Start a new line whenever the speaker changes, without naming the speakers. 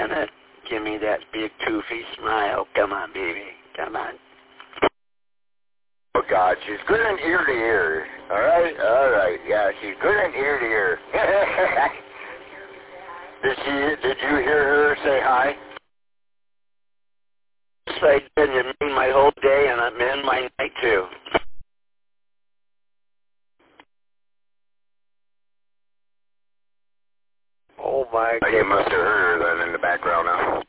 Janet. Give me that big toothy smile. Come on, baby. Come on.
Oh, God, she's good in ear to ear. All right. Yeah, she's good in ear to ear. Did you hear her say hi?
Yes, I did. It made my whole day, and it made my night, too.
Oh, my God. You must have heard her then in the background now.